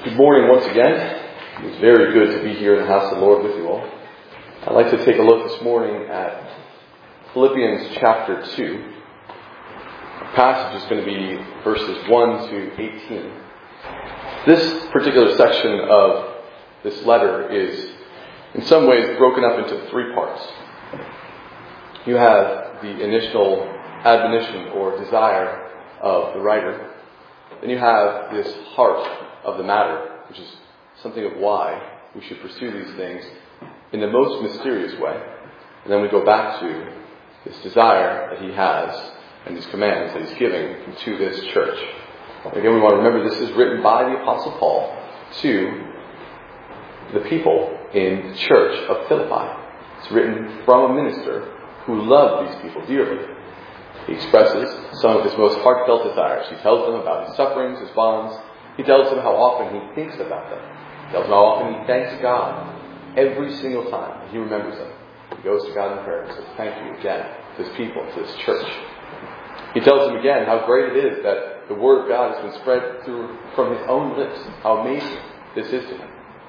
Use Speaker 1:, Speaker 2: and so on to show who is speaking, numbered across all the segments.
Speaker 1: Good morning once again. It's very good to be here in the house of the Lord with you all. I'd like to take a look this morning at Philippians chapter 2. Our passage is going to be verses 1 to 18. This particular section of this letter is in some ways broken up into three parts. You have the initial admonition or desire of the writer. Then you have this heart of the matter, which is something of why we should pursue these things in the most mysterious way. And then we go back to this desire that he has and these commands that he's giving to this church. And again, we want to remember this is written by the Apostle Paul to the people in the church of Philippi. It's written from a minister who loved these people dearly. He expresses some of his most heartfelt desires. He tells them about his sufferings, his bonds. He tells them how often he thinks about them. He tells them how often he thanks God every single time he remembers them. He goes to God in prayer and says, thank you again to his people, to this church. He tells them again how great it is that the word of God has been spread from his own lips, how amazing this is to him.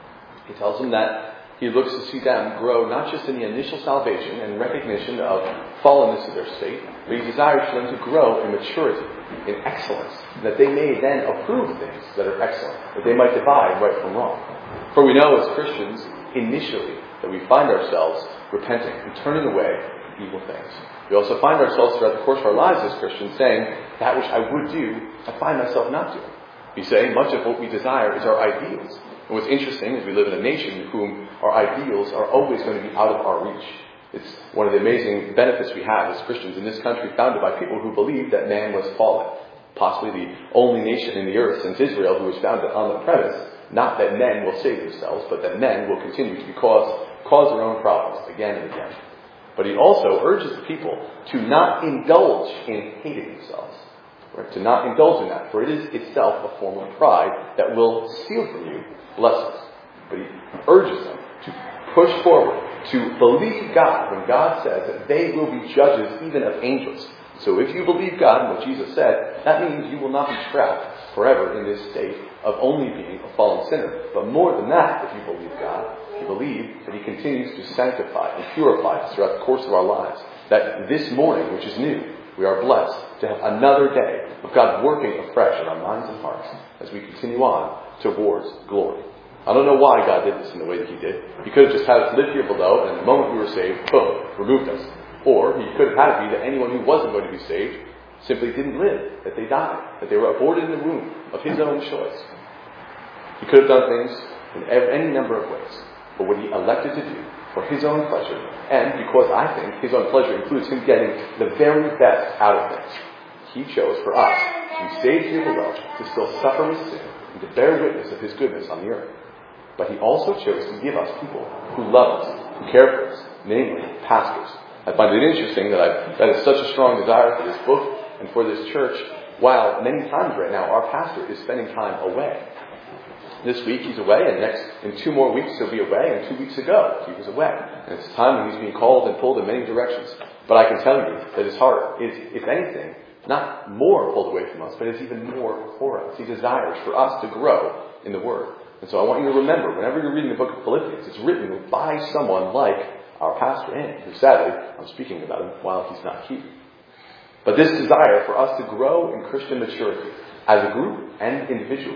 Speaker 1: He tells them that he looks to see them grow not just in the initial salvation and recognition of fallenness of their state, but he desires for them to grow in maturity, in excellence, that they may then approve things that are excellent, that they might divide right from wrong. For we know as Christians, initially, that we find ourselves repenting and turning away from evil things. We also find ourselves throughout the course of our lives as Christians saying, that which I would do, I find myself not doing. We say much of what we desire is our ideals. And what's interesting is we live in a nation in whom our ideals are always going to be out of our reach. It's one of the amazing benefits we have as Christians in this country, founded by people who believe that man was fallen. Possibly the only nation in the earth since Israel who was founded on the premise, not that men will save themselves, but that men will continue to cause their own problems again and again. But he also urges the people to not indulge in hating themselves. Right? To not indulge in that, for it is itself a form of pride that will steal from you blessings. But he urges them to push forward, to believe God when God says that they will be judges even of angels. So if you believe God and what Jesus said, that means you will not be trapped forever in this state of only being a fallen sinner. But more than that, if you believe God, you believe that he continues to sanctify and purify us throughout the course of our lives. That this morning, which is new, we are blessed to have another day of God working afresh in our minds and hearts as we continue on towards glory. I don't know why God did this in the way that he did. He could have just had us live here below, and the moment we were saved, boom, removed us. Or he could have had it be that anyone who wasn't going to be saved simply didn't live, that they died, that they were aborted in the womb of his own choice. He could have done things in any number of ways. But what he elected to do for his own pleasure, and because I think his own pleasure includes him getting the very best out of things, he chose for us to be saved here below, to still suffer with sin, and to bear witness of his goodness on the earth. But he also chose to give us people who love us, who care for us, namely pastors. I find it interesting that is such a strong desire for this book and for this church, while many times right now our pastor is spending time away. This week he's away, and in 2 more weeks he'll be away, and 2 weeks ago he was away. And it's a time when he's being called and pulled in many directions. But I can tell you that his heart is, if anything, not more pulled away from us, but it's even more for us. He desires for us to grow in the Word. And so I want you to remember, whenever you're reading the book of Philippians, it's written by someone like our pastor Andy, who sadly, I'm speaking about him while he's not here. But this desire for us to grow in Christian maturity as a group and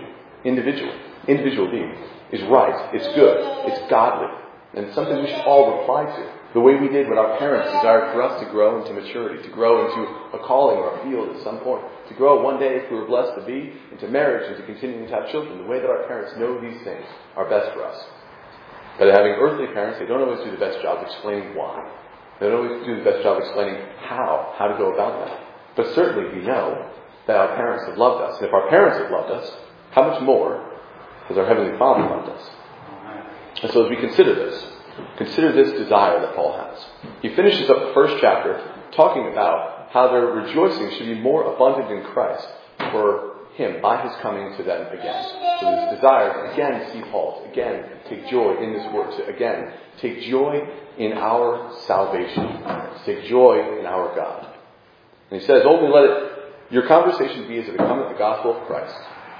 Speaker 1: individual beings is right, it's good, it's godly, and it's something we should all reply to. The way we did when our parents desired for us to grow into maturity, to grow into a calling or a field at some point, to grow one day, if we were blessed to be, into marriage and to continuing to have children, the way that our parents know these things are best for us. But having earthly parents, they don't always do the best job explaining why. They don't always do the best job explaining how to go about that. But certainly we know that our parents have loved us. And if our parents have loved us, how much more has our Heavenly Father loved us? And so as we consider this desire that Paul has. He finishes up the first chapter talking about how their rejoicing should be more abundant in Christ for him by his coming to them again. So this desire to again see Paul, to again take joy in this word, to again take joy in our salvation, to take joy in our God. And he says, only let your conversation be as if it come with the gospel of Christ.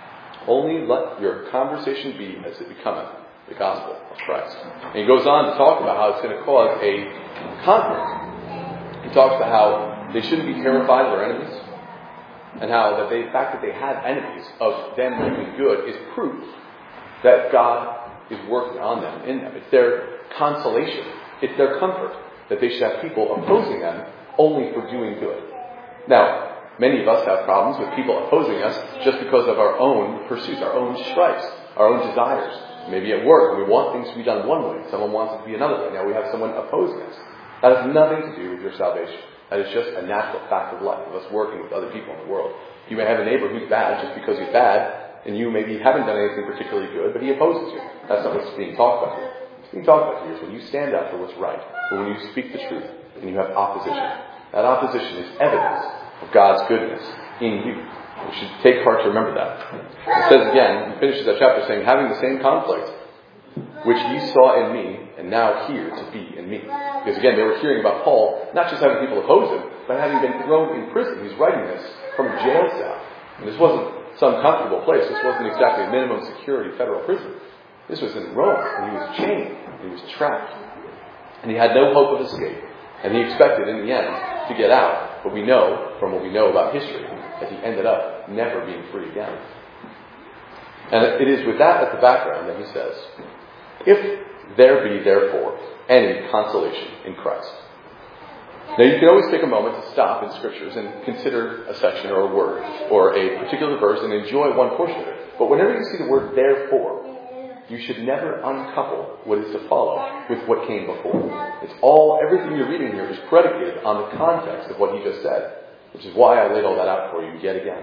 Speaker 1: Only let your conversation be as it becometh the gospel of Christ. And he goes on to talk about how it's going to cause a conflict. He talks about how they shouldn't be terrified of their enemies, and how the fact that they had enemies of them doing good is proof that God is working on them, in them. It's their consolation. It's their comfort that they should have people opposing them only for doing good. Now, many of us have problems with people opposing us just because of our own pursuits, our own stripes, our own desires. Maybe at work, we want things to be done one way. Someone wants it to be another way. Now we have someone opposing us. That has nothing to do with your salvation. That is just a natural fact of life, of us working with other people in the world. You may have a neighbor who's bad just because he's bad, and you maybe haven't done anything particularly good, but he opposes you. That's not what's being talked about here. What's being talked about here is when you stand up for what's right, or when you speak the truth, and you have opposition. That opposition is evidence of God's goodness in you. You should take heart to remember that. It says again, he finishes that chapter saying, having the same conflict which ye saw in me, and now hear to be in me. Because again, they were hearing about Paul, not just having people oppose him, but having been thrown in prison. He's writing this from a jail cell. And this wasn't some comfortable place. This wasn't exactly a minimum security federal prison. This was in Rome, and he was chained, he was trapped. And he had no hope of escape. And he expected, in the end, to get out. But we know, from what we know about history, that he ended up never being free again. And it is with that as the background that he says, if there be, therefore, any consolation in Christ. Now, you can always take a moment to stop in Scriptures and consider a section or a word or a particular verse and enjoy one portion of it. But whenever you see the word therefore, you should never uncouple what is to follow with what came before. It's all, everything you're reading here is predicated on the context of what he just said, which is why I laid all that out for you yet again.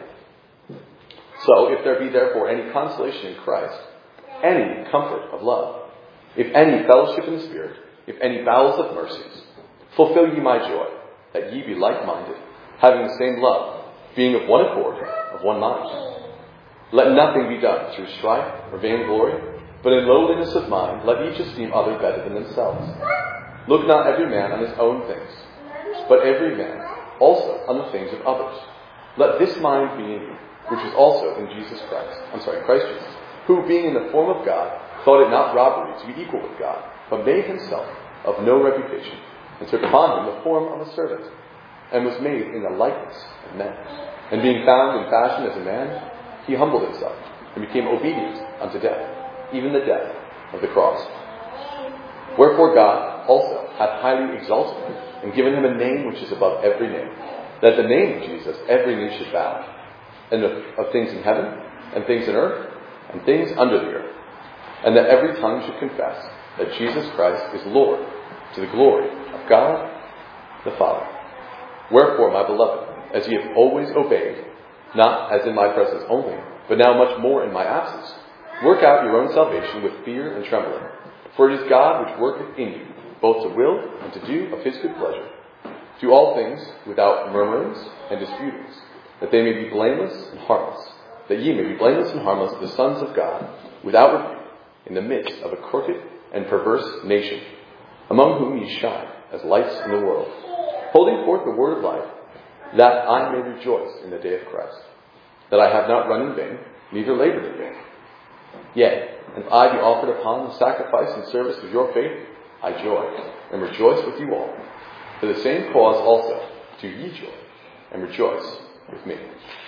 Speaker 1: So, if there be therefore any consolation in Christ, any comfort of love, if any fellowship in the Spirit, if any bowels of mercies, fulfill ye my joy, that ye be like-minded, having the same love, being of one accord, of one mind. Let nothing be done through strife or vainglory, but in lowliness of mind, let each esteem other better than themselves. Look not every man on his own things, but every man also on the things of others. Let this mind be in you, which is also in Christ Jesus, who being in the form of God, thought it not robbery to be equal with God, but made himself of no reputation, and took upon him the form of a servant, and was made in the likeness of men. And being found in fashion as a man, he humbled himself, and became obedient unto death, even the death of the cross. Wherefore God also hath highly exalted him, and given him a name which is above every name, that the name of Jesus every knee should bow, and of things in heaven, and things in earth, and things under the earth, and that every tongue should confess that Jesus Christ is Lord, to the glory of God the Father. Wherefore, my beloved, as ye have always obeyed, not as in my presence only, but now much more in my absence, work out your own salvation with fear and trembling. For it is God which worketh in you, both to will and to do of his good pleasure. Do all things without murmurings and disputings, that they may be blameless and harmless, that ye may be blameless and harmless, the sons of God, without rebuke, in the midst of a crooked and perverse nation, among whom ye shine as lights in the world, holding forth the word of life, that I may rejoice in the day of Christ, that I have not run in vain, neither labored in vain. Yea, if I be offered upon the sacrifice and service of your faith, I joy, and rejoice with you all. For the same cause also do ye joy, and rejoice with me.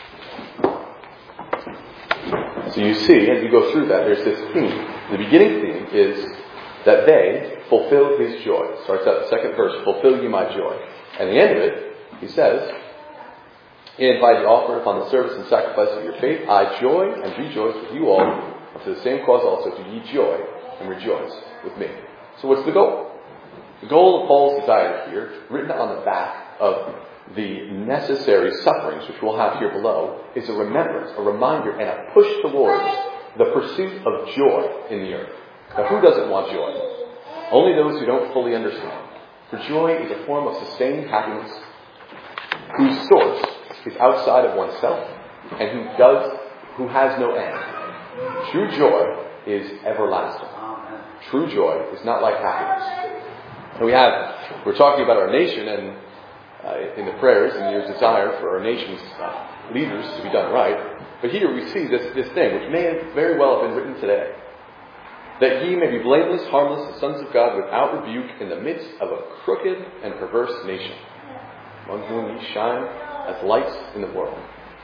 Speaker 1: So you see, as you go through that, there's this theme. The beginning theme is that they fulfill his joy. Starts out the second verse, fulfill ye my joy. And the end of it, he says, and by the offer upon the service and sacrifice of your faith, I joy and rejoice with you all, and for the same cause also do ye joy and rejoice with me. So what's the goal? The goal of Paul's desire here, written on the back of the necessary sufferings which we'll have here below, is a remembrance, a reminder, and a push towards the pursuit of joy in the earth. Now, who doesn't want joy? Only those who don't fully understand. For joy is a form of sustained happiness whose source is outside of oneself and who has no end. True joy is everlasting. True joy is not like happiness. And we're talking about our nation, and in the prayers and your desire for our nation's leaders to be done right, But here we see this thing, which may very well have been written today. That ye may be blameless, harmless, the sons of God, without rebuke, in the midst of a crooked and perverse nation, among whom ye shine as lights in the world.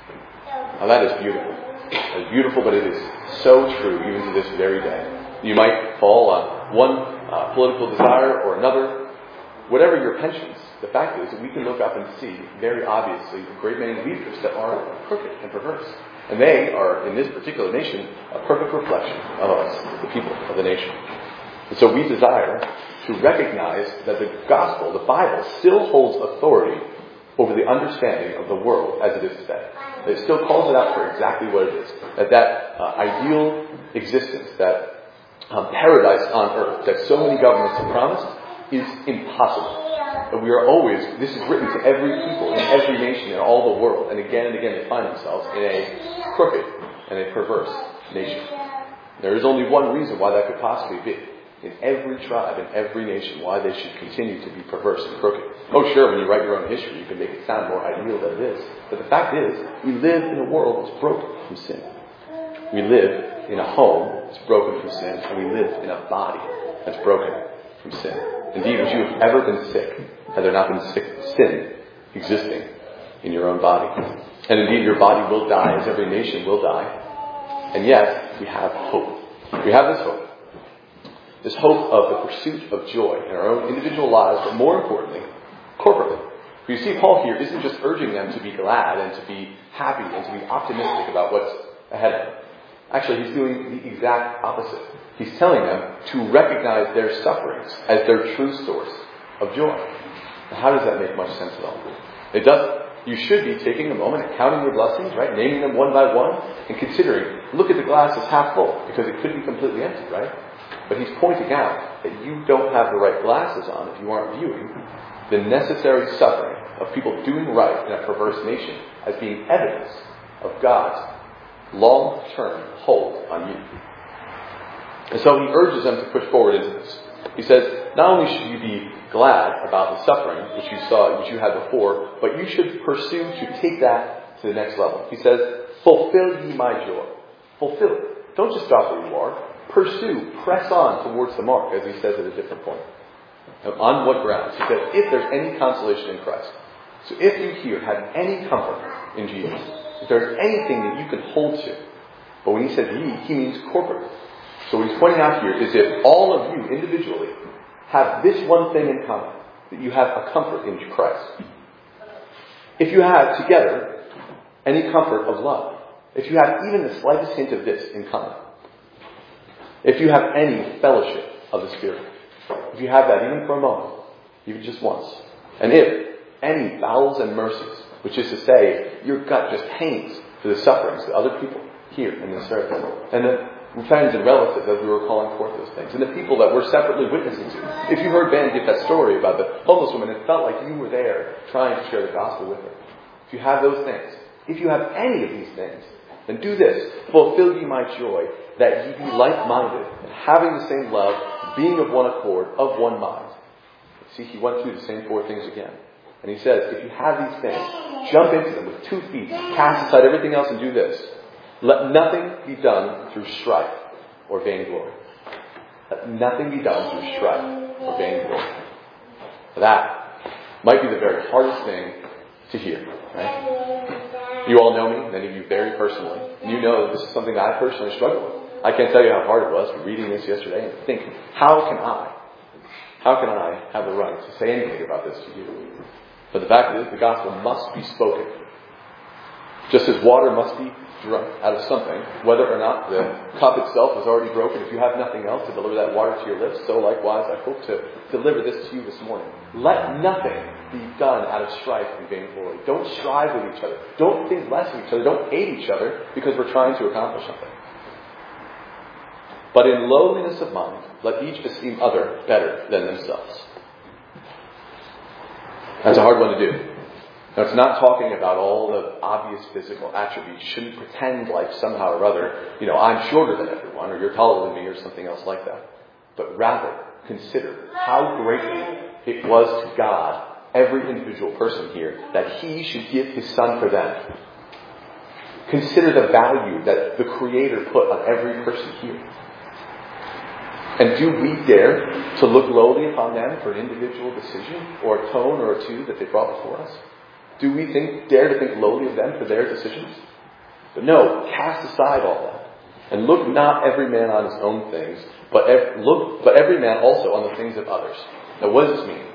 Speaker 1: Now that is beautiful. It's beautiful, but it is so true even to this very day. You might fall on one political desire or another. Whatever your penchants, the fact is that we can look up and see very obviously a great many leaders that are crooked and perverse. And they are, in this particular nation, a perfect reflection of us, the people of the nation. And so we desire to recognize that the gospel, the Bible, still holds authority over the understanding of the world as it is today. It still calls it out for exactly what it is. That ideal existence, that paradise on earth that so many governments have promised is impossible. But we are always, this is written to every people in every nation in all the world, and again they find themselves in a crooked and a perverse nation. There is only one reason why that could possibly be. In every tribe, in every nation, why they should continue to be perverse and crooked. Oh sure, when you write your own history, you can make it sound more ideal than it is. But the fact is, we live in a world that's broken from sin. We live in a home that's broken from sin, and we live in a body that's broken from sin. Indeed, would you have ever been sick had there not been sin existing in your own body? And indeed, your body will die, as every nation will die. And yet, we have hope. We have this hope. This hope of the pursuit of joy in our own individual lives, but more importantly, corporately. You see, Paul here isn't just urging them to be glad and to be happy and to be optimistic about what's ahead of them. Actually, he's doing the exact opposite. He's telling them to recognize their sufferings as their true source of joy. Now, how does that make much sense at all? It doesn't. You should be taking a moment and counting your blessings, right? Naming them one by one and considering, look at the glass as half full, because it could be completely empty, right? But he's pointing out that you don't have the right glasses on if you aren't viewing the necessary suffering of people doing right in a perverse nation as being evidence of God's long-term hold on you. And so he urges them to push forward into this. He says, not only should you be glad about the suffering which you had before, but you should pursue to take that to the next level. He says, fulfill ye my joy. Fulfill it. Don't just stop where you are. Pursue, press on towards the mark, as he says at a different point. Now, on what grounds? He says, if there's any consolation in Christ. So if you here have any comfort in Jesus, if there's anything that you can hold to, but when he says ye, he means corporate. So what he's pointing out here is if all of you individually have this one thing in common, that you have a comfort in Christ. If you have together any comfort of love, if you have even the slightest hint of this in common, if you have any fellowship of the Spirit, if you have that even for a moment, even just once, and if any bowels and mercies, which is to say, your gut just pains for the sufferings of other people here in this earth, and the friends and relatives as we were calling forth those things, and the people that we're separately witnessing to. If you heard Ben give that story about the homeless woman, it felt like you were there trying to share the gospel with her. If you have those things, if you have any of these things, then do this. Fulfill ye my joy, that ye be like-minded, having the same love, being of one accord, of one mind. See, he went through the same four things again. And he says, if you have these things, jump into them with 2 feet, cast aside everything else and do this. Let nothing be done through strife or vainglory. Let nothing be done through strife or vainglory. That might be the very hardest thing to hear, right? You all know me, many of you very personally. And you know that this is something I personally struggle with. I can't tell you how hard it was reading this yesterday and thinking, how can I have the right to say anything about this to you? But the fact is, the gospel must be spoken. Just as water must be drunk out of something, whether or not the cup itself is already broken, if you have nothing else to deliver that water to your lips, so likewise I hope to deliver this to you this morning. Let nothing be done out of strife and vainglory. Don't strive with each other. Don't think less of each other. Don't hate each other because we're trying to accomplish something. But in lowliness of mind, let each esteem other better than themselves. That's a hard one to do. Now, it's not talking about all the obvious physical attributes. You shouldn't pretend like somehow or other, I'm shorter than everyone, or you're taller than me, or something else like that. But rather, consider how greatly it was to God, every individual person here, that He should give His Son for them. consider the value that the Creator put on every person here? And do we dare to look lowly upon them for an individual decision or a tone or a two that they brought before us? Do we dare to think lowly of them for their decisions? But no, cast aside all that. And look not every man on his own things, but every man also on the things of others. Now what does this mean?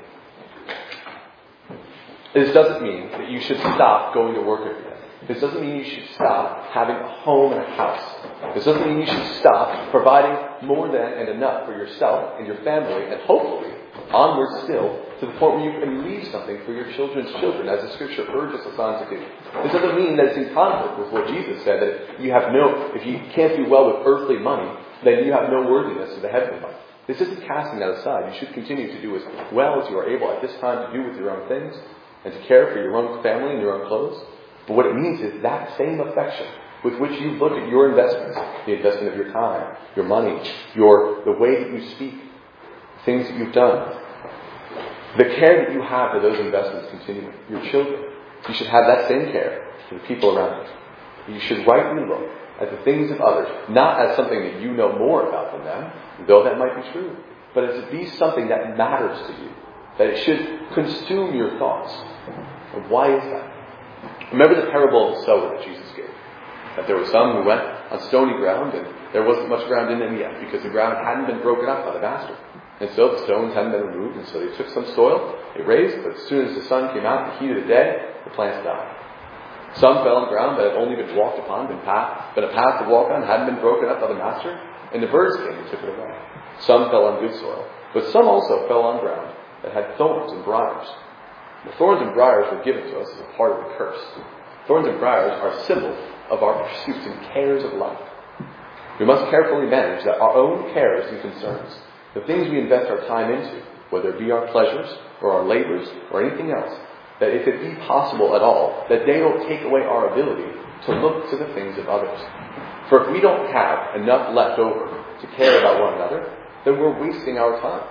Speaker 1: This doesn't mean that you should stop going to work every day. This doesn't mean you should stop having a home and a house. This doesn't mean you should stop providing more than and enough for yourself and your family, and hopefully onward still to the point where you can leave something for your children's children, as the Scripture urges us on to do. This doesn't mean that it's in conflict with what Jesus said, that if you can't do well with earthly money, then you have no worthiness of the heavenly life. This isn't casting that aside. You should continue to do as well as you are able at this time to do with your own things, and to care for your own family and your own clothes. But what it means is that same affection with which you look at your investments, the investment of your time, your money, the way that you speak, things that you've done, the care that you have for those investments continuing, your children, you should have that same care for the people around you. You should rightly look at the things of others, not as something that you know more about than them, though that might be true, but as it be something that matters to you, that it should consume your thoughts. And why is that? Remember the parable of the sower that Jesus gave. That there were some who went on stony ground, and there wasn't much ground in them yet, because the ground hadn't been broken up by the master. And so the stones hadn't been removed, and so they took some soil, they raised, but as soon as the sun came out, the heat of the day, the plants died. Some fell on ground that had only been walked upon, been a path to walk on, hadn't been broken up by the master, and the birds came and took it away. Some fell on good soil, but some also fell on ground that had thorns and briars. The thorns and briars were given to us as a part of the curse. Thorns and briars are symbols of our pursuits and cares of life. We must carefully manage that our own cares and concerns, the things we invest our time into, whether it be our pleasures or our labors or anything else, that if it be possible at all, that they don't take away our ability to look to the things of others. For if we don't have enough left over to care about one another, then we're wasting our time.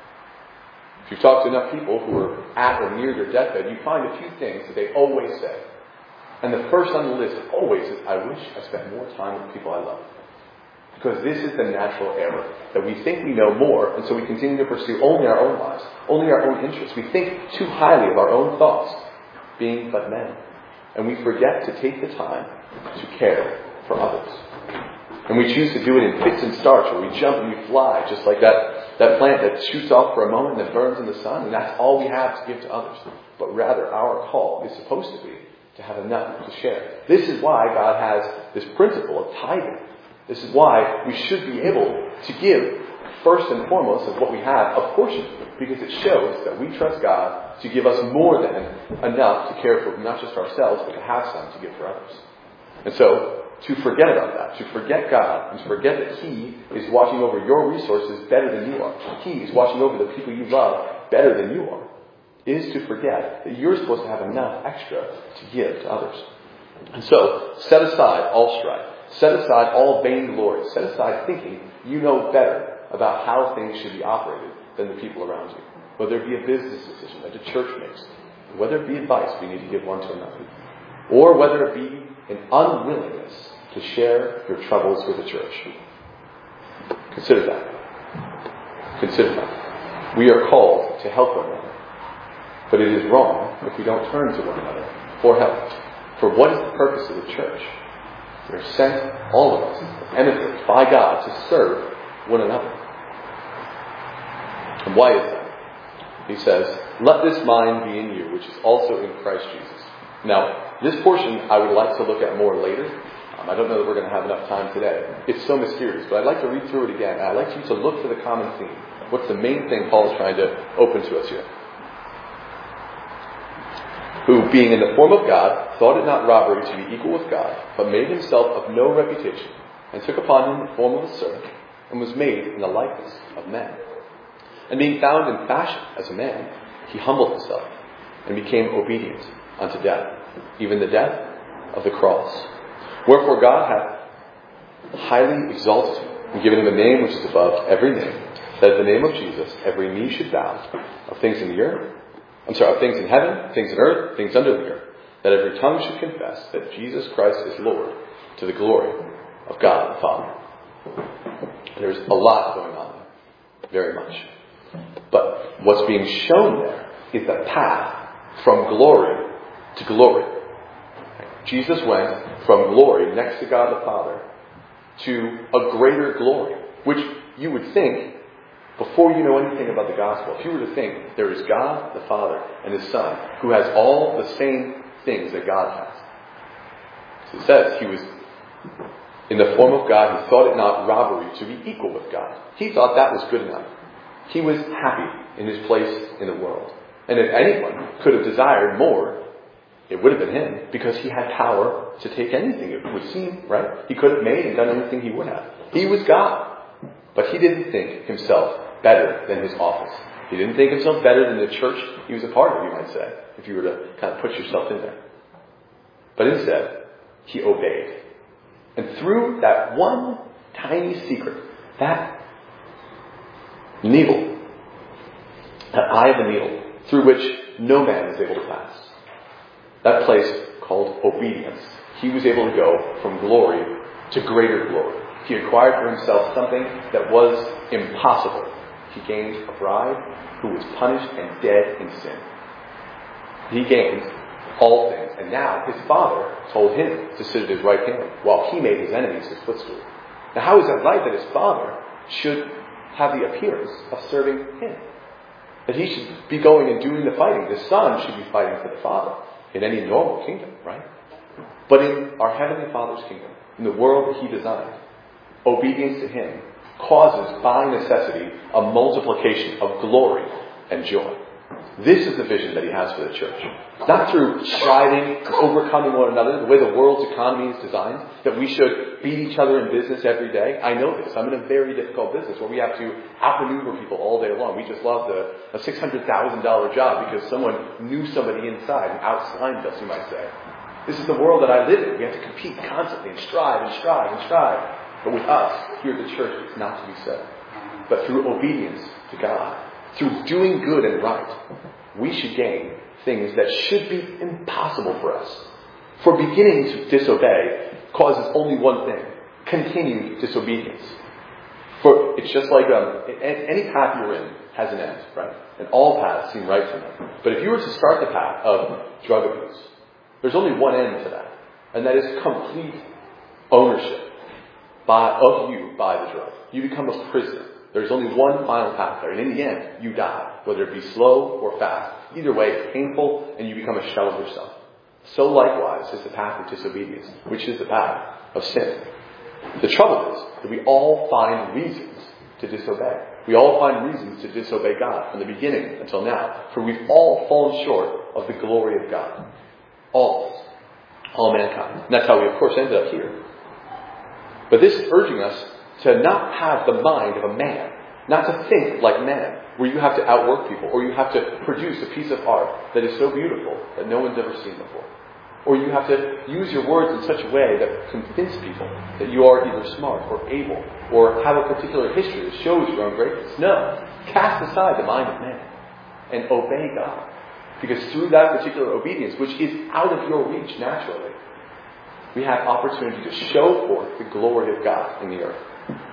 Speaker 1: If you talk to enough people who are at or near their deathbed, you find a few things that they always say. And the first on the list always is, I wish I spent more time with people I love. Because this is the natural error, that we think we know more, and so we continue to pursue only our own lives, only our own interests. We think too highly of our own thoughts, being but men. And we forget to take the time to care for others. And we choose to do it in fits and starts, where we jump and we fly, just like that plant that shoots off for a moment and then burns in the sun, and that's all we have to give to others. But rather, our call is supposed to be to have enough to share. This is why God has this principle of tithing. This is why we should be able to give, first and foremost, of what we have, a portion, because it shows that we trust God to give us more than enough to care for not just ourselves, but to have some to give for others. And so, to forget about that, to forget God, and to forget that He is watching over your resources better than you are, He is watching over the people you love better than you are, is to forget that you're supposed to have enough extra to give to others. And so, set aside all strife. Set aside all vainglory. Set aside thinking you know better about how things should be operated than the people around you. Whether it be a business decision that the church makes, whether it be advice we need to give one to another, or whether it be an unwillingness to share your troubles with the church. Consider that. Consider that. We are called to help one another. But it is wrong if we don't turn to one another for help. For what is the purpose of the church? We are sent, all of us, eminently by God, to serve one another. And why is that? He says, let this mind be in you, which is also in Christ Jesus. Now, this portion I would like to look at more later. I don't know that we're going to have enough time today. It's so mysterious, but I'd like to read through it again. I'd like you to look for the common theme. What's the main thing Paul is trying to open to us here? Who, being in the form of God, thought it not robbery to be equal with God, but made himself of no reputation, and took upon him the form of a servant, and was made in the likeness of men. And being found in fashion as a man, he humbled himself, and became obedient unto death, even the death of the cross. Wherefore God hath highly exalted him, and given him a name which is above every name, that at the name of Jesus every knee should bow, of things in the earth, of things in heaven, things in earth, things under the earth, that every tongue should confess that Jesus Christ is Lord, to the glory of God the Father. There's a lot going on there, very much. But what's being shown there is the path from glory to glory. Jesus went from glory next to God the Father to a greater glory, which you would think, before you know anything about the gospel, if you were to think there is God the Father and His Son, who has all the same things that God has. So it says He was in the form of God. He thought it not robbery to be equal with God. He thought that was good enough. He was happy in His place in the world. And if anyone could have desired more, it would have been Him, because He had power to take anything, it would seem, right? He could have made and done anything He would have. He was God. But He didn't think Himself better than His office. He didn't think Himself better than the church He was a part of, you might say, if you were to kind of put yourself in there. But instead, He obeyed. And through that one tiny secret, that needle, that eye of the needle, through which no man is able to pass, that place called obedience, He was able to go from glory to greater glory. He acquired for Himself something that was impossible. He gained a bride who was punished and dead in sin. He gained all things. And now His Father told Him to sit at His right hand while He made His enemies His footstool. Now how is that right that His Father should have the appearance of serving Him? That He should be going and doing the fighting. The Son should be fighting for the Father in any normal kingdom, right? But in our Heavenly Father's kingdom, in the world that He designed, obedience to Him causes, by necessity, a multiplication of glory and joy. This is the vision that He has for the church. Not through striving and overcoming one another, the way the world's economy is designed, that we should beat each other in business every day. I know this. I'm in a very difficult business where we have to outmaneuver people all day long. We just lost a $600,000 job because someone knew somebody inside and outshined us, you might say. This is the world that I live in. We have to compete constantly and strive and strive and strive. But with us, here at the church, it's not to be so. But through obedience to God, through doing good and right, we should gain things that should be impossible for us. For beginning to disobey causes only one thing: continued disobedience. For it's just like any path you're in has an end, right? And all paths seem right to them. But if you were to start the path of drug abuse, there's only one end to that, and that is complete ownership of you by the drug. You become a prisoner. There's only one final path there, and in the end, you die, whether it be slow or fast. Either way, it's painful, and you become a shell of yourself. So likewise is the path of disobedience, which is the path of sin. The trouble is that we all find reasons to disobey. We all find reasons to disobey God from the beginning until now, for we've all fallen short of the glory of God. All mankind. And that's how we, of course, ended up here. But this is urging us to not have the mind of a man, not to think like man, where you have to outwork people, or you have to produce a piece of art that is so beautiful that no one's ever seen before. Or you have to use your words in such a way that convince people that you are either smart or able, or have a particular history that shows your own greatness. No. Cast aside the mind of man and obey God. Because through that particular obedience, which is out of your reach naturally, we have opportunity to show forth the glory of God in the earth.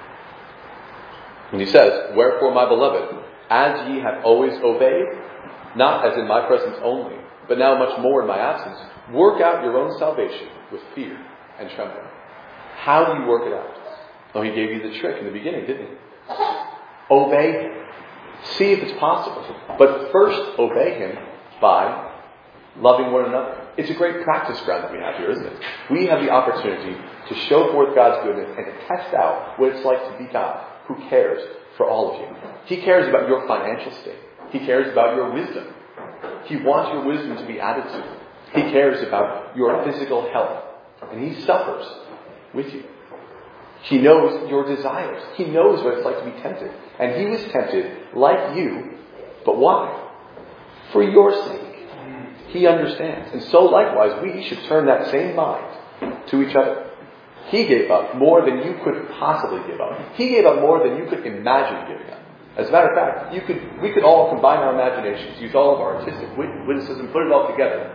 Speaker 1: And He says, "Wherefore, my beloved, as ye have always obeyed, not as in my presence only, but now much more in my absence, work out your own salvation with fear and trembling." How do you work it out? Oh, He gave you the trick in the beginning, didn't He? Obey Him. See if it's possible. But first, obey Him by loving one another. It's a great practice ground that we have here, isn't it? We have the opportunity to show forth God's goodness and to test out what it's like to be God, who cares for all of you. He cares about your financial state. He cares about your wisdom. He wants your wisdom to be added to. He cares about your physical health. And He suffers with you. He knows your desires. He knows what it's like to be tempted. And He was tempted like you. But why? For your sake. He understands. And so likewise, we should turn that same mind to each other. He gave up more than you could possibly give up. He gave up more than you could imagine giving up. As a matter of fact, we could all combine our imaginations, use all of our artistic witticism, put it all together,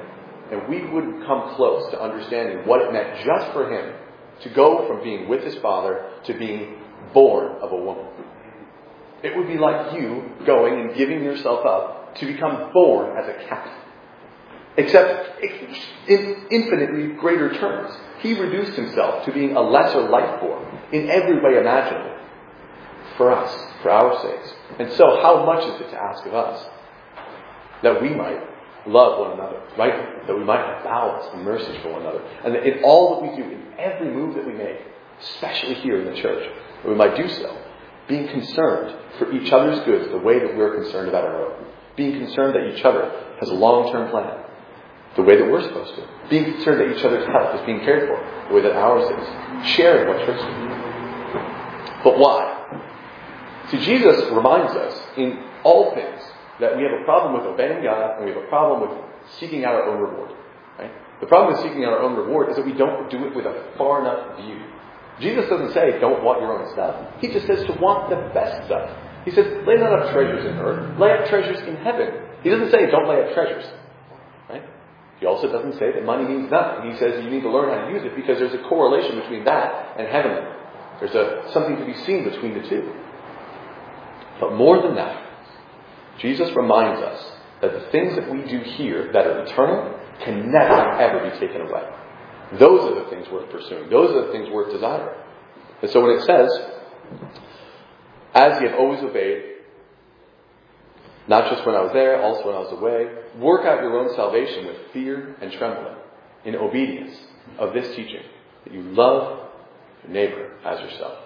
Speaker 1: and we wouldn't come close to understanding what it meant just for him to go from being with his Father to being born of a woman. It would be like you going and giving yourself up to become born as a captive. Except in infinitely greater terms. He reduced himself to being a lesser life form in every way imaginable. For us, for our sakes. And so how much is it to ask of us? That we might love one another, right? That we might have balance and mercy for one another. And that in all that we do, in every move that we make, especially here in the church, that we might do so, being concerned for each other's goods the way that we're concerned about our own. Being concerned that each other has a long-term plan, the way that we're supposed to. Being concerned that each other's health is being cared for, the way that ours is. Sharing what church is. But why? See, Jesus reminds us in all things that we have a problem with obeying God and we have a problem with seeking out our own reward. Right? The problem with seeking out our own reward is that we don't do it with a far enough view. Jesus doesn't say don't want your own stuff. He just says to want the best stuff. He says lay not up treasures in earth, lay up treasures in heaven. He doesn't say don't lay up treasures. Right? He also doesn't say that money means nothing. He says you need to learn how to use it because there's a correlation between that and heavenly. There's something to be seen between the two. But more than that, Jesus reminds us that the things that we do here that are eternal can never, ever be taken away. Those are the things worth pursuing. Those are the things worth desiring. And so when it says, as ye have always obeyed, not just when I was there, also when I was away, work out your own salvation with fear and trembling, in obedience of this teaching, that you love your neighbor as yourself.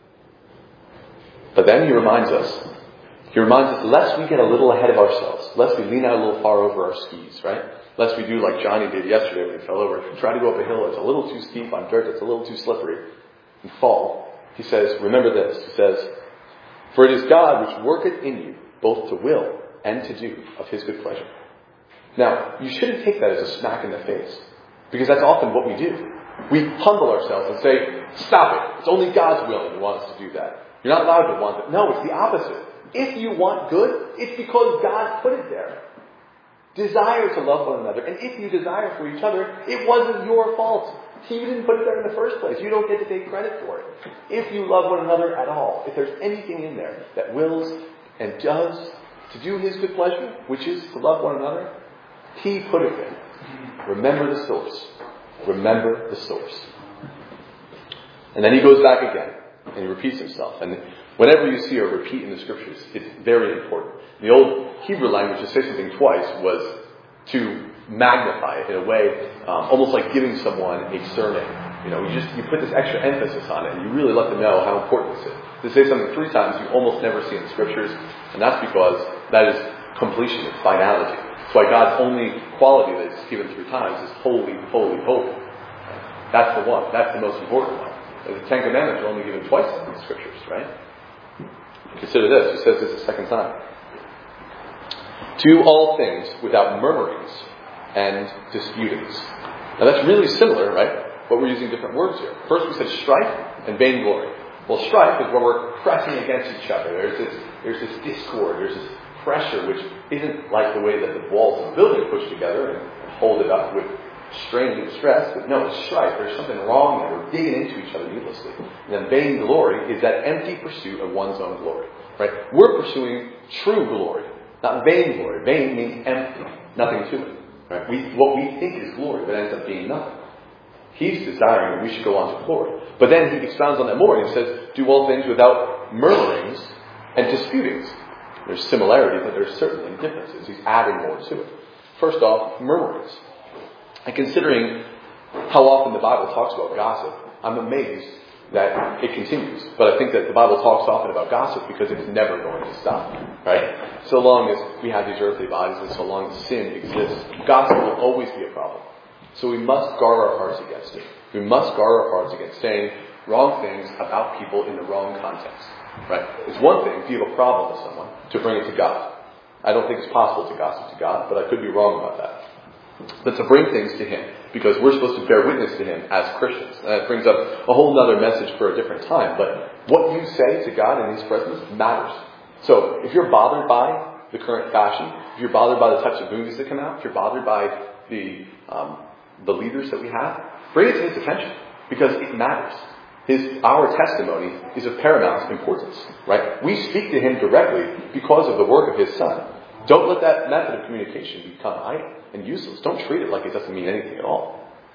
Speaker 1: But then he reminds us, lest we get a little ahead of ourselves, lest we lean out a little far over our skis, right? Lest we do like Johnny did yesterday when he fell over. If you try to go up a hill, it's a little too steep on dirt, it's a little too slippery, and fall. He says, remember this. He says, for it is God which worketh in you, both to will and to do of his good pleasure. Now, you shouldn't take that as a smack in the face, because that's often what we do. We humble ourselves and say, stop it. It's only God's will that he wants us to do that. You're not allowed to want it. No, it's the opposite. If you want good, it's because God put it there. Desire to love one another. And if you desire for each other, it wasn't your fault. He didn't put it there in the first place. You don't get to take credit for it. If you love one another at all, if there's anything in there that wills and does to do his good pleasure, which is to love one another, he put it there. Remember the source. Remember the source. And then he goes back again. And he repeats himself. And whenever you see a repeat in the scriptures, it's very important. In the old Hebrew language, to say something twice was to magnify it in a way, almost like giving someone a surname. You put this extra emphasis on it, and you really let them know how important this is. To say something 3 times, you almost never see in the scriptures, and that's because that is completion, it's finality. That's why God's only quality that is given 3 times is holy, holy, holy. That's the one. That's the most important one. The 10 Commandments are only given twice in the scriptures, right? Consider this. He says this a second time. Do all things without murmurings and disputings. Now that's really similar, right? But we're using different words here. First we said strife and vainglory. Well, strife is where we're pressing against each other. There's this discord. There's this pressure which isn't like the way that the walls of the building push together and hold it up with strain and stress, but no, it's strife. There's something wrong there. We're digging into each other needlessly. And then vainglory is that empty pursuit of one's own glory. Right? We're pursuing true glory, not vainglory. Vain means empty, nothing to it. Right? What we think is glory, but ends up being nothing. He's desiring that we should go on to glory. But then he expounds on that more and he says, do all things without murmurings and disputings. There's similarity, but there's certainly differences. He's adding more to it. First off, murmurings. And considering how often the Bible talks about gossip, I'm amazed that it continues. But I think that the Bible talks often about gossip because it's never going to stop. Right? So long as we have these earthly bodies and so long as sin exists, gossip will always be a problem. So we must guard our hearts against it. We must guard our hearts against saying wrong things about people in the wrong context. Right? It's one thing if you have a problem with someone to bring it to God. I don't think it's possible to gossip to God, but I could be wrong about that. But to bring things to him, because we're supposed to bear witness to him as Christians. And that brings up a whole other message for a different time. But what you say to God in his presence matters. So if you're bothered by the current fashion, if you're bothered by the types of movies that come out, if you're bothered by the leaders that we have, bring it to his attention, because it matters. Our testimony is of paramount importance, right? We speak to him directly because of the work of his Son. Don't let that method of communication become idle and useless. Don't treat it like it doesn't mean anything at all.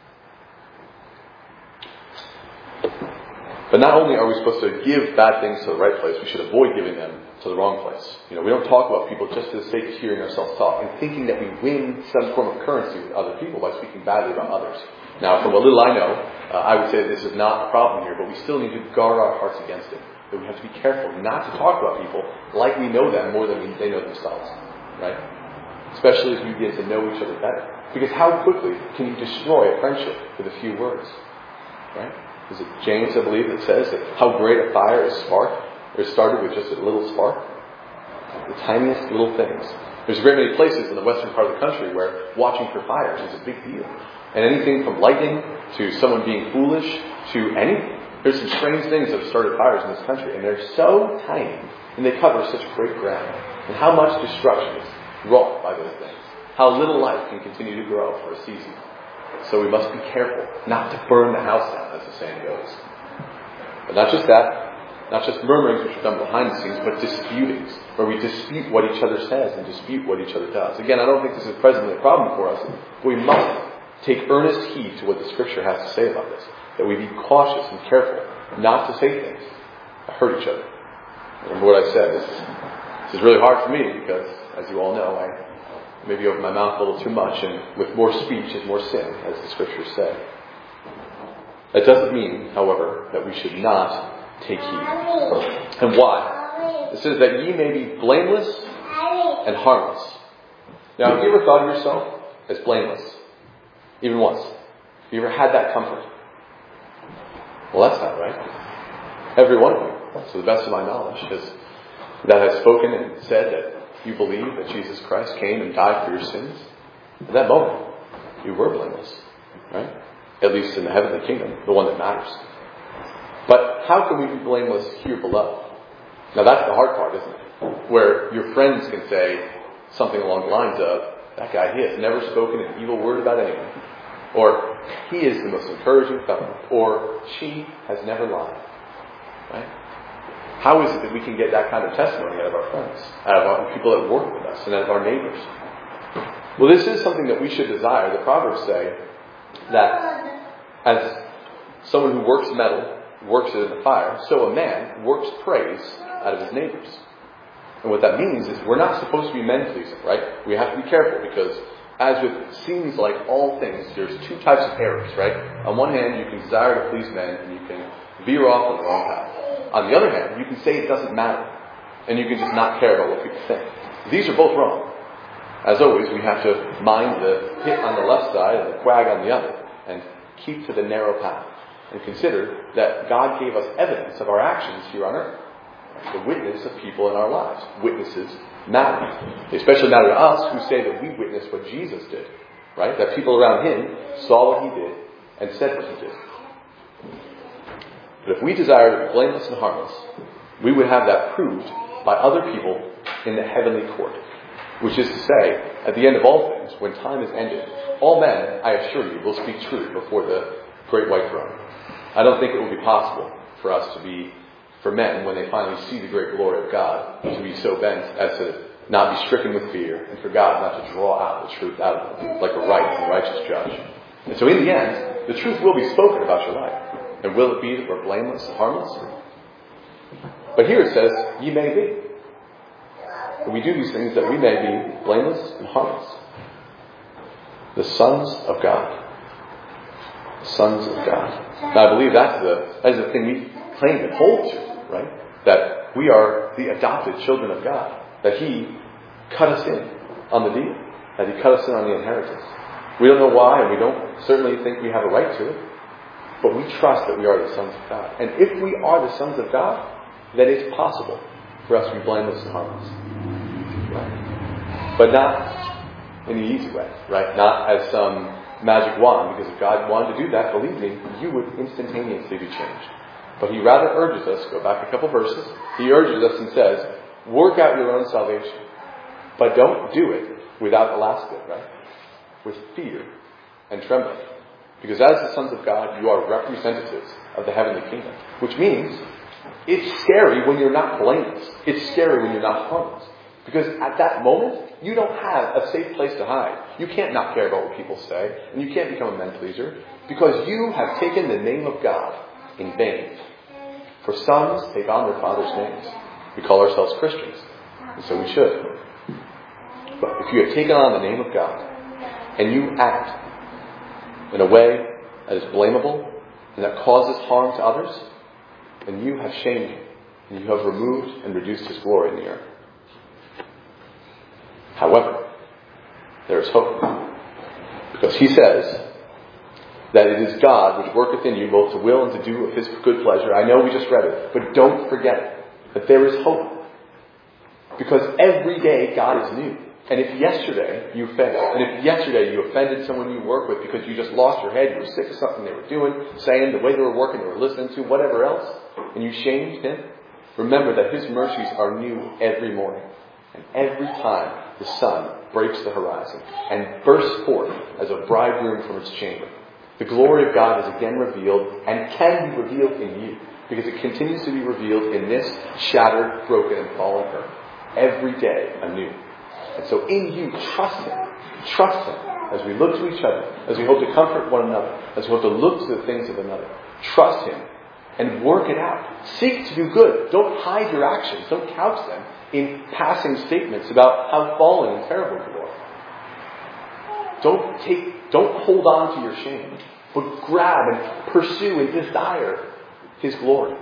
Speaker 1: But not only are we supposed to give bad things to the right place, we should avoid giving them to the wrong place. We don't talk about people just for the sake of hearing ourselves talk and thinking that we win some form of currency with other people by speaking badly about others. Now, from what little I know, I would say that this is not a problem here, but we still need to guard our hearts against it. That we have to be careful not to talk about people like we know them more than they know themselves. Right? Especially as we begin to know each other better. Because how quickly can you destroy a friendship with a few words? Right? Is it James, I believe, that says that how great a fire is started with just a little spark? The tiniest little things. There's a great many places in the western part of the country where watching for fires is a big deal. And anything from lightning to someone being foolish to anything. There's some strange things that have started fires in this country, and they're so tiny, and they cover such great ground. And how much destruction is wrought by those things. How little life can continue to grow for a season. So we must be careful not to burn the house down, as the saying goes. But not just that, not just murmurings which are done behind the scenes, but disputings, where we dispute what each other says and dispute what each other does. Again, I don't think this is presently a problem for us, but we must take earnest heed to what the Scripture has to say about this. That we be cautious and careful not to say things that hurt each other. Remember what I said, this is really hard for me because, as you all know, I maybe open my mouth a little too much, and with more speech is more sin, as the Scriptures say. That doesn't mean, however, that we should not take heed. And why? It says that ye may be blameless and harmless. Now, have you ever thought of yourself as blameless? Even once? Have you ever had that comfort? Well, that's not right. Every one of you, to the best of my knowledge, that has spoken and said that you believe that Jesus Christ came and died for your sins. At that moment, you were blameless. Right? At least in the heavenly kingdom, the one that matters. But how can we be blameless here below? Now that's the hard part, isn't it? Where your friends can say something along the lines of, that guy, he has never spoken an evil word about anyone. Or, he is the most encouraging fellow. Or, she has never lied. Right? How is it that we can get that kind of testimony out of our friends, out of our people that work with us, and out of our neighbors? Well, this is something that we should desire. The Proverbs say that as someone who works metal works it in the fire, so a man works praise out of his neighbors. And what that means is we're not supposed to be men-pleasing, right? We have to be careful because, as with seems like all things, there's two types of errors, right? On one hand, you can desire to please men and you can veer off on the wrong path. On the other hand, you can say it doesn't matter and you can just not care about what people think. These are both wrong. As always, we have to mind the pit on the left side and the quag on the other and keep to the narrow path and consider that God gave us evidence of our actions here on earth. The witness of people in our lives. Witnesses matter. They especially matter to us who say that we witnessed what Jesus did. Right? That people around him saw what he did and said what he did. But if we desire to be blameless and harmless, we would have that proved by other people in the heavenly court. Which is to say, at the end of all things, when time is ended, all men, I assure you, will speak truth before the great white throne. I don't think it will be possible for us to be, for men, when they finally see the great glory of God, to be so bent as to not be stricken with fear, and for God not to draw out the truth out of them, like a right and righteous judge. And so in the end, the truth will be spoken about your life. And will it be that we're blameless and harmless? But here it says, ye may be. And we do these things that we may be blameless and harmless. The sons of God. The sons of God. Now I believe that's the thing we claim and hold to, right? That we are the adopted children of God. That He cut us in on the deal. That He cut us in on the inheritance. We don't know why, and we don't certainly think we have a right to it. But we trust that we are the sons of God. And if we are the sons of God, then it's possible for us to be blameless and harmless. Right? But not in the easy way, right? Not as some magic wand, because if God wanted to do that, believe me, you would instantaneously be changed. But He rather urges us, go back a couple verses, He urges us and says, work out your own salvation. But don't do it without the last bit, right? with fear and trembling. Because as the sons of God, you are representatives of the heavenly kingdom. Which means it's scary when you're not blameless. It's scary when you're not harmless. Because at that moment, you don't have a safe place to hide. You can't not care about what people say, and you can't become a men pleaser, because you have taken the name of God in vain. For sons take on their father's names. We call ourselves Christians, and so we should. But if you have taken on the name of God, and you act in a way that is blamable, and that causes harm to others, then you have shamed him, and you have removed and reduced his glory in the earth. However, there is hope. Because he says that it is God which worketh in you both to will and to do of his good pleasure. I know we just read it, but don't forget that there is hope. Because every day God is new. And if yesterday you failed, and if yesterday you offended someone you work with because you just lost your head, you were sick of something they were doing, saying, the way they were working, they were listening to, whatever else, and you shamed him, remember that his mercies are new every morning. And every time the sun breaks the horizon and bursts forth as a bridegroom from its chamber, the glory of God is again revealed and can be revealed in you, because it continues to be revealed in this shattered, broken, and fallen earth every day anew. And so in you, trust him. Trust him as we look to each other, as we hope to comfort one another, as we hope to look to the things of another. Trust him and work it out. Seek to do good. Don't hide your actions. Don't couch them in passing statements about how fallen and terrible you are. Don't hold on to your shame, but grab and pursue and desire his glory.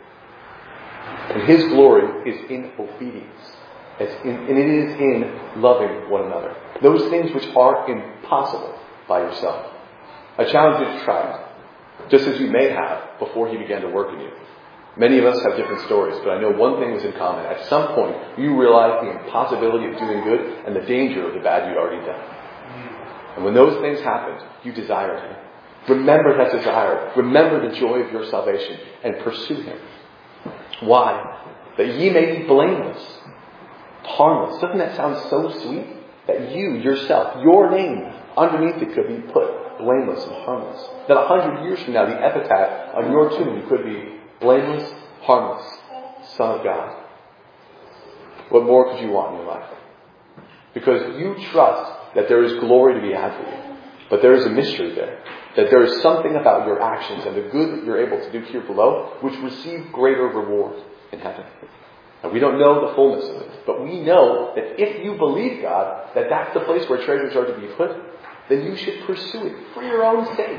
Speaker 1: And his glory is in obedience. And it is in loving one another. Those things which are impossible by yourself. I challenge you to try it, just as you may have before he began to work in you. Many of us have different stories, but I know one thing was in common. At some point, you realized the impossibility of doing good and the danger of the bad you'd already done. And when those things happened, you desired him. Remember that desire. Remember the joy of your salvation and pursue him. Why? That ye may be blameless, harmless. Doesn't that sound so sweet? That you, yourself, your name underneath it could be put blameless and harmless. That 100 years from now, the epitaph on your tomb could be blameless, harmless, Son of God. What more could you want in your life? Because you trust that there is glory to be had for you. But there is a mystery there. That there is something about your actions and the good that you're able to do here below which receive greater reward in heaven. And we don't know the fullness of it. But we know that if you believe God, that that's the place where treasures are to be put, then you should pursue it for your own sake.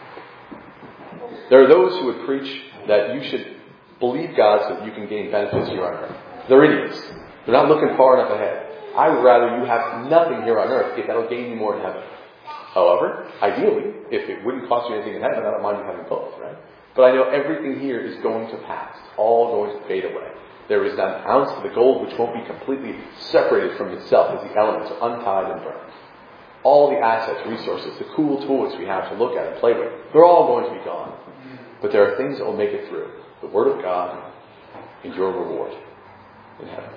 Speaker 1: There are those who would preach that you should believe God so that you can gain benefits here on earth. They're idiots. They're not looking far enough ahead. I would rather you have nothing here on earth if that'll gain you more in heaven. However, ideally, if it wouldn't cost you anything in heaven, I don't mind you having both, right? But I know everything here is going to pass. It's all going to fade away. There is not an ounce of the gold which won't be completely separated from itself as the elements are untied and burned. All the assets, resources, the cool toys we have to look at and play with, they're all going to be gone. But there are things that will make it through. The Word of God and your reward in heaven.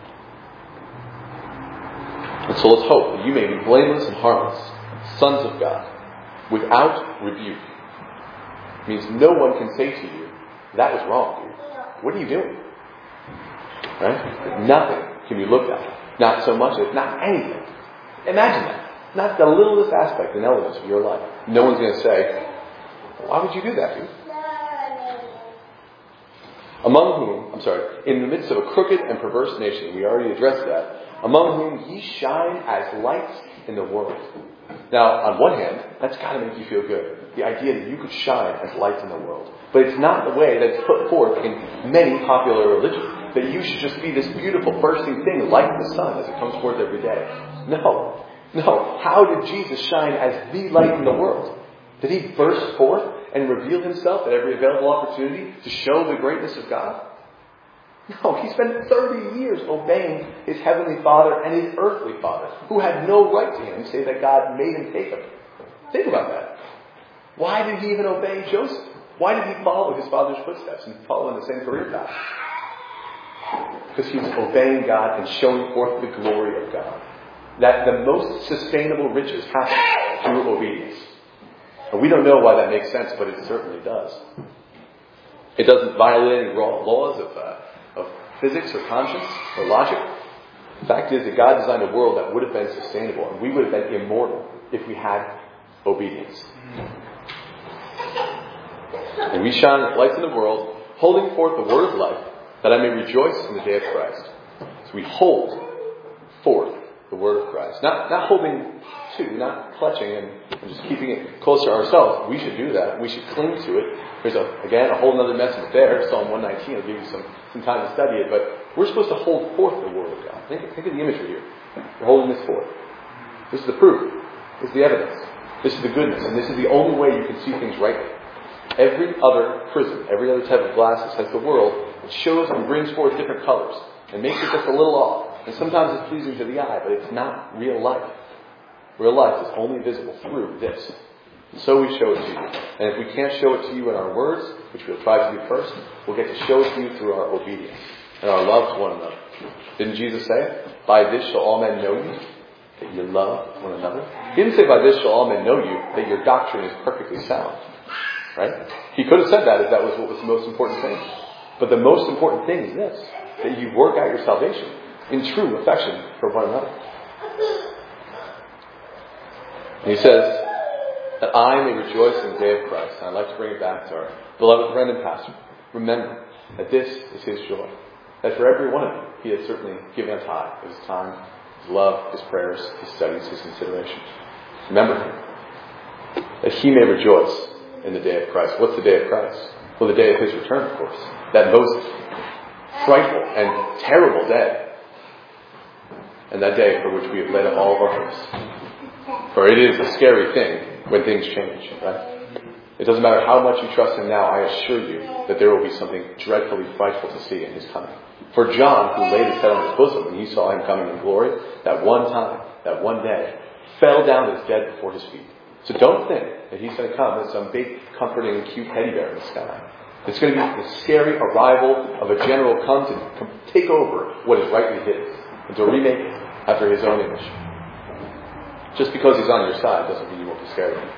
Speaker 1: And so let's hope that you may be blameless and harmless, sons of God, without rebuke. It means no one can say to you, that was wrong, dude. What are you doing? Right? Nothing can be looked at. Not so much as not anything. Imagine that. Not the littlest aspect and elements of your life. No one's going to say, why would you do that, dude? In the midst of a crooked and perverse nation, we already addressed that, among whom ye shine as lights in the world. Now, on one hand, that's got to make you feel good. The idea that you could shine as lights in the world. But it's not the way that's put forth in many popular religions. That you should just be this beautiful bursting thing like the sun as it comes forth every day. No. How did Jesus shine as the light in the world? Did he burst forth and reveal himself at every available opportunity to show the greatness of God? No, he spent 30 years obeying his heavenly Father and his earthly Father, who had no right to him, save that God made him take him. Think about that. Why did he even obey Joseph? Why did he follow his father's footsteps and follow in the same career path? Because he was obeying God and showing forth the glory of God. that the most sustainable riches happen through obedience. And we don't know why that makes sense, but it certainly does. It doesn't violate any laws of physics or conscience or logic. The fact is that God designed a world that would have been sustainable, and we would have been immortal if we had obedience. And we shine as lights in the world, holding forth the word of life, that I may rejoice in the day of Christ. So we hold forth the word of Christ. Not holding to, not clutching and just keeping it close to ourselves. We should do that. We should cling to it. There's a whole other message there. Psalm 119 will give you some time to study it. But we're supposed to hold forth the word of God. Think of the imagery here. We're holding this forth. This is the proof. This is the evidence. This is the goodness. And this is the only way you can see things rightly. Every other prism, every other type of glasses has the world. It shows and brings forth different colors and makes it just a little off. And sometimes it's pleasing to the eye, but it's not real life. Real life is only visible through this. And so we show it to you. And if we can't show it to you in our words, which we'll try to do first, we'll get to show it to you through our obedience and our love to one another. Didn't Jesus say, by this shall all men know you, that you love one another? He didn't say, by this shall all men know you, that your doctrine is perfectly sound. Right? He could have said that if that was what was the most important thing. But the most important thing is this, that you work out your salvation in true affection for one another. And he says that I may rejoice in the day of Christ. And I'd like to bring it back to our beloved friend and pastor. Remember that this is his joy. That for every one of you, he has certainly given a tithe of his time, his love, his prayers, his studies, his consideration. Remember him. That he may rejoice in the day of Christ. What's the day of Christ? Well, the day of his return, of course. That most frightful and terrible day. And that day for which we have laid up all of our hopes. For it is a scary thing when things change, right? It doesn't matter how much you trust him now, I assure you that there will be something dreadfully frightful to see in his coming. For John, who laid his head on his bosom when he saw him coming in glory, that one time, that one day, fell down as dead before his feet. So don't think that he's going to come as some big, comforting, cute teddy bear in the sky. It's going to be the scary arrival of a general come to take over what is rightly his and to remake it after his own image. Just because he's on your side doesn't mean you won't be scared of him.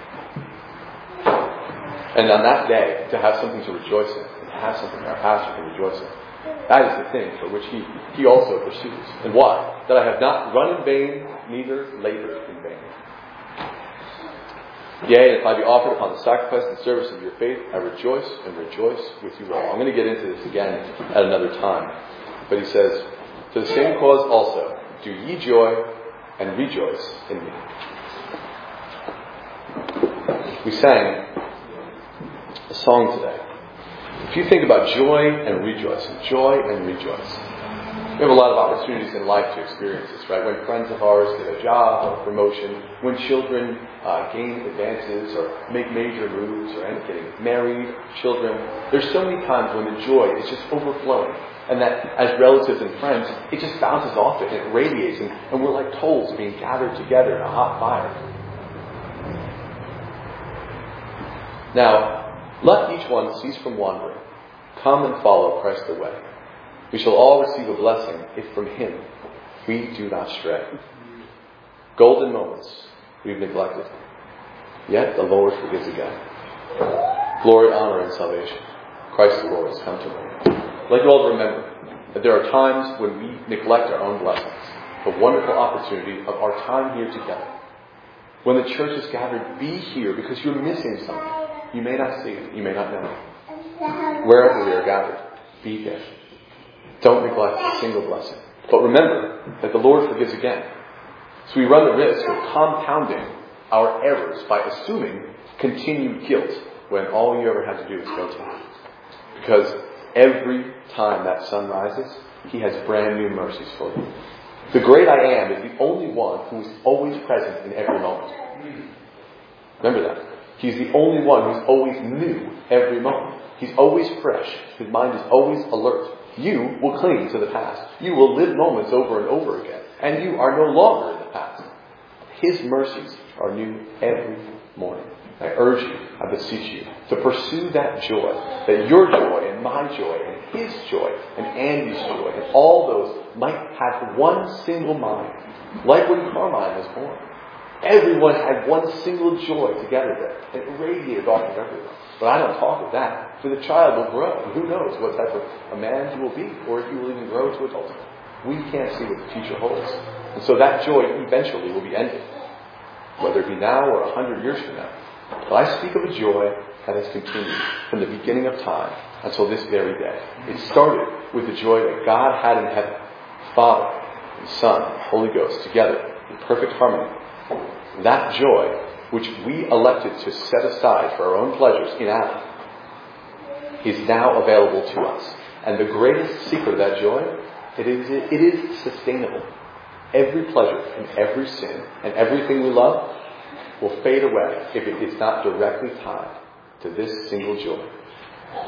Speaker 1: And on that day, to have something to rejoice in, and to have something our pastor can rejoice in, that is the thing for which he also pursues. And why? That I have not run in vain, neither labored in vain. Yea, if I be offered upon the sacrifice and service of your faith, I rejoice and rejoice with you all. I'm going to get into this again at another time. But he says, to the same cause also, do ye joy and rejoice in me. We sang a song today. If you think about joy and rejoicing, we have a lot of opportunities in life to experience this, right? When friends of ours get a job or a promotion, when children gain advances or make major moves or end up getting married, children. There's so many times when the joy is just overflowing. And that as relatives and friends, it just bounces off it and it radiates. And we're like coals being gathered together in a hot fire. Now, let each one cease from wandering. Come and follow Christ the way. We shall all receive a blessing if from him we do not stray. Golden moments we've neglected. Yet the Lord forgives again. Glory, honor, and salvation. Christ the Lord has come to reign. I'd like you all to remember that there are times when we neglect our own blessings. The wonderful opportunity of our time here together. When the church is gathered, be here because you're missing something. You may not see it. You may not know it. Wherever we are gathered, be there. Don't neglect a single blessing. But remember that the Lord forgives again. So we run the risk of compounding our errors by assuming continued guilt when all you ever had to do is go to him. Because every time that sun rises, he has brand new mercies for you. The great I am is the only one who is always present in every moment. Remember that. He's the only one who's always new every moment. He's always fresh. His mind is always alert. You will cling to the past. You will live moments over and over again. And you are no longer in the past. His mercies are new every morning. I urge you, I beseech you, to pursue that joy, that your joy and my joy and his joy and Andy's joy, and all those might have one single mind, like when Carmine was born. Everyone had one single joy together there, and it radiated off of everyone. But I don't talk of that, for the child will grow. And who knows what type of a man he will be, or if he will even grow to adulthood. We can't see what the future holds. And so that joy eventually will be ended, whether it be now or 100 years from now. But I speak of a joy that has continued from the beginning of time until this very day. It started with the joy that God had in heaven, Father and Son and Holy Ghost together in perfect harmony. That joy, which we elected to set aside for our own pleasures in Adam, is now available to us. And the greatest secret of that joy, it is sustainable. Every pleasure and every sin and everything we love will fade away if it is not directly tied to this single joy.